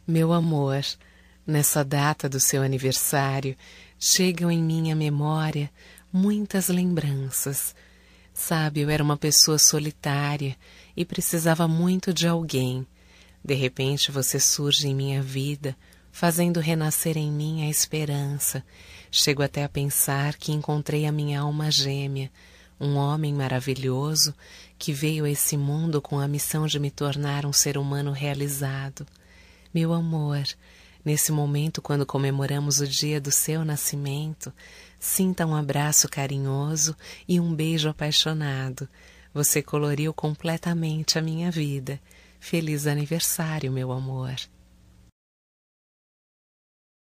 Meu amor, nessa data do seu aniversário, chegam em minha memória muitas lembranças. Sabe, eu era uma pessoa solitária e precisava muito de alguém. De repente você surge em minha vida, fazendo renascer em mim a esperança. Chego até a pensar que encontrei a minha alma gêmea, um homem maravilhoso que veio a esse mundo com a missão de me tornar um ser humano realizado. Meu amor, nesse momento quando comemoramos o dia do seu nascimento, sinta um abraço carinhoso e um beijo apaixonado. Você coloriu completamente a minha vida. Feliz aniversário, meu amor.